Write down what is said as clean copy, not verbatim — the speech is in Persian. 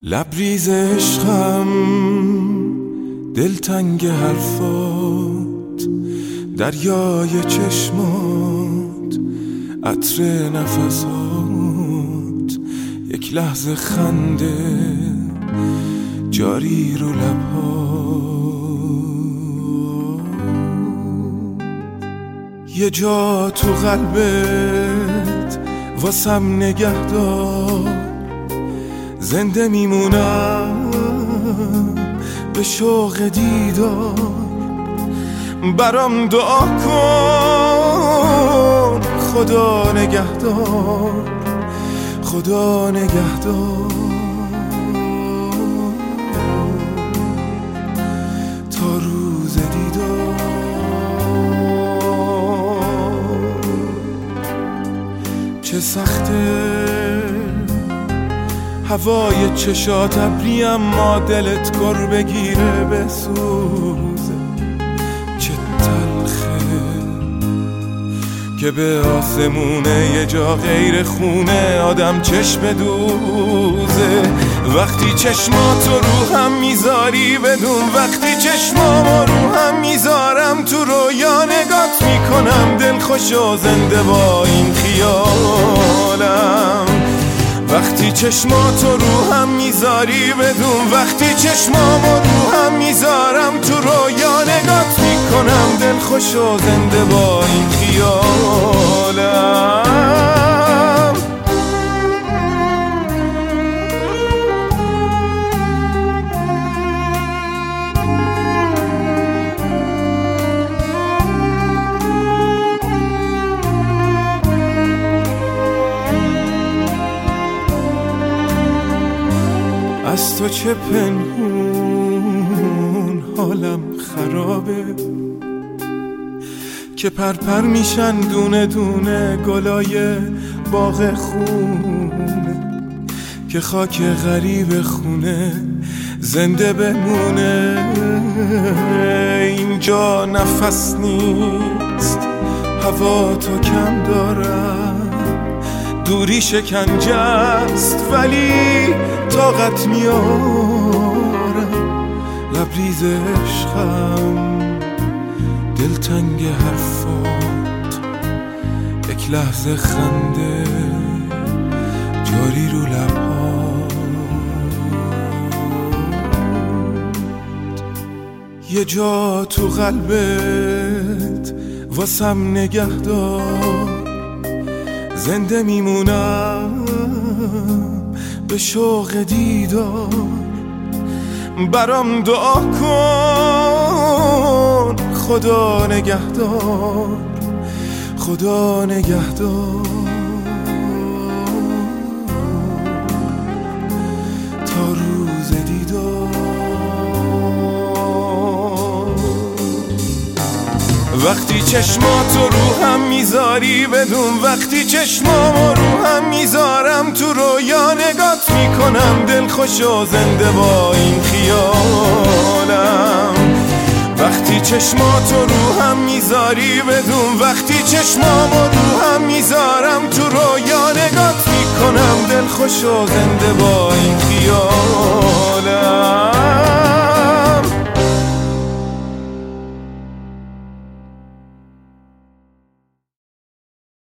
لبریز عشقم، دلتنگ حرفات، دریای چشمات، عطر نفسات، یک لحظه خنده جاری رو لبات. یه جا تو قلبت واسم نگه دار، زنده میمونم به شوق دیدار. برام دعا کن، خدا نگهدار، خدا نگهدار تا روز دیدار. چه سخته هوای چشات ابری، اما دلت گر بگیره بسوزه. چه تلخه که به آسمونه یه جا غیر خونه آدم چشم دوزه. وقتی چشماتو رو هم میذاری بدون، وقتی چشمامو رو هم میذارم تو رویا نگات میکنم، دل خوش و زنده با این خیالم. وقتی چشماتو رو هم میذاری بدون، وقتی چشمامو رو هم میذارم تو رویا نگات میکنم، دل خوش و زنده با این خیالم. از تو چه پنهون حالم خرابه، که پرپر میشن دونه دونه گلای باغ خونه، که خاک غریب خونه زنده بمونه. اینجا نفس نیست، هوا تو کم دارم، دوری شکنجه است ولی طاقت میارم. لبریز عشقم، دلتنگ حرفات، یک لحظه خنده جاری رو لبات. یه جا تو قلبت واسم نگه دار، زنده میمونم به شوق دیدار. برام دعا کن، خدا نگهدار، خدا نگهدار تا روز دیدار. وقتی چشماتو رو هم میذاری بدون، وقتی چشمامو رو هم میذارم تو رویا نگات میکنم، دل خوش و زنده با این خیالم. وقتی چشماتو رو هم میذاری بدون، وقتی چشمامو رو هم میذارم تو رویا نگات میکنم، دل خوش و زنده با این خیال.